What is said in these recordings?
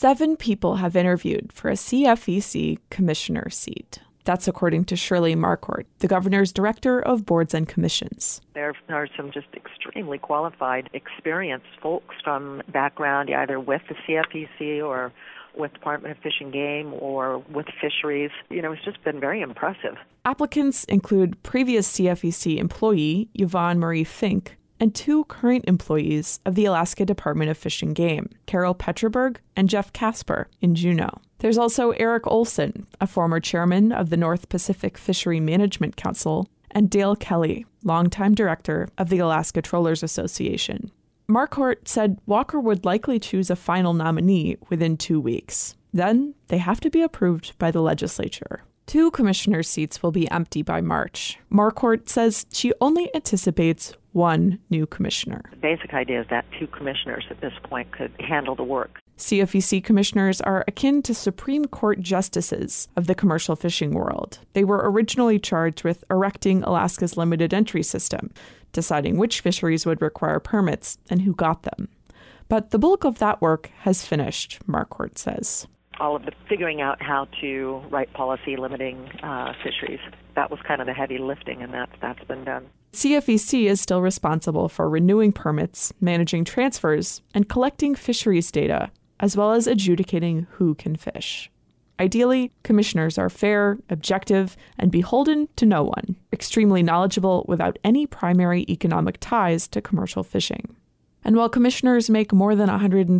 7 people have interviewed for a CFEC commissioner seat. That's according to Shirley Marquardt, the governor's director of boards and commissions. There are some just extremely qualified, experienced folks from background either with the CFEC or with Department of Fish and Game or with fisheries. It's just been very impressive. Applicants include previous CFEC employee Yvonne Marie Fink and 2 current employees of the Alaska Department of Fish and Game, Carol Petraberg and Jeff Casper in Juneau. There's also Eric Olson, a former chairman of the North Pacific Fishery Management Council, and Dale Kelly, longtime director of the Alaska Trollers Association. Marquardt said Walker would likely choose a final nominee within 2 weeks. Then they have to be approved by the legislature. 2 commissioner seats will be empty by March. Marquardt says she only anticipates 1 new commissioner. The basic idea is that 2 commissioners at this point could handle the work. CFEC commissioners are akin to Supreme Court justices of the commercial fishing world. They were originally charged with erecting Alaska's limited entry system, deciding which fisheries would require permits and who got them. But the bulk of that work has finished, Marquardt says. All of the figuring out how to write policy limiting fisheries, that was kind of the heavy lifting, and that's been done. CFEC is still responsible for renewing permits, managing transfers, and collecting fisheries data, as well as adjudicating who can fish. Ideally, commissioners are fair, objective, and beholden to no one, extremely knowledgeable without any primary economic ties to commercial fishing. And while commissioners make more than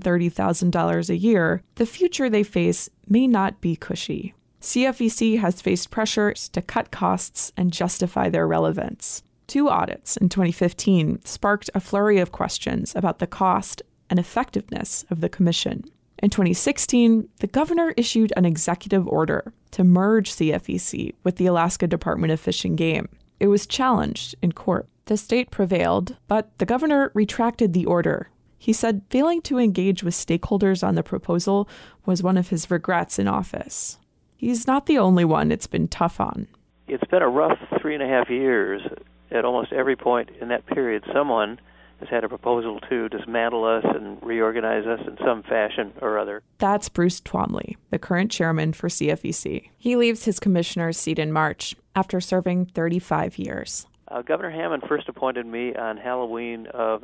$130,000 a year, the future they face may not be cushy. CFEC has faced pressures to cut costs and justify their relevance. 2 audits in 2015 sparked a flurry of questions about the cost and effectiveness of the commission. In 2016, the governor issued an executive order to merge CFEC with the Alaska Department of Fish and Game. It was challenged in court. The state prevailed, but the governor retracted the order. He said failing to engage with stakeholders on the proposal was one of his regrets in office. He's not the only one it's been tough on. It's been a rough 3.5 years. At almost every point in that period, someone has had a proposal to dismantle us and reorganize us in some fashion or other. That's Bruce Twomley, the current chairman for CFEC. He leaves his commissioner's seat in March after serving 35 years. Governor Hammond first appointed me on Halloween of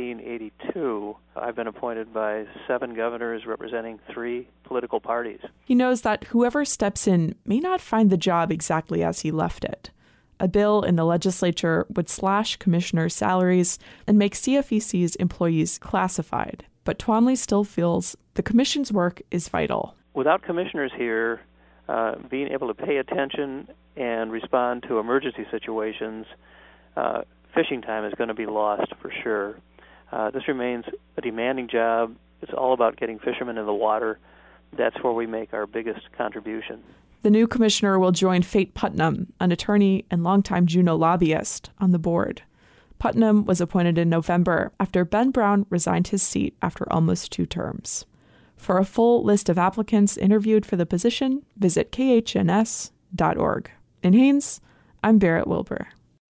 1982. I've been appointed by 7 governors representing 3 political parties. He knows that whoever steps in may not find the job exactly as he left it. A bill in the legislature would slash commissioners' salaries and make CFEC's employees classified. But Twomley still feels the commission's work is vital. Without commissioners here, being able to pay attention and respond to emergency situations, fishing time is going to be lost for sure. This remains a demanding job. It's all about getting fishermen in the water. That's where we make our biggest contribution. The new commissioner will join Fate Putnam, an attorney and longtime Juneau lobbyist, on the board. Putnam was appointed in November after Ben Brown resigned his seat after almost 2 terms. For a full list of applicants interviewed for the position, visit khns.org. In Haines, I'm Barrett Wilbur.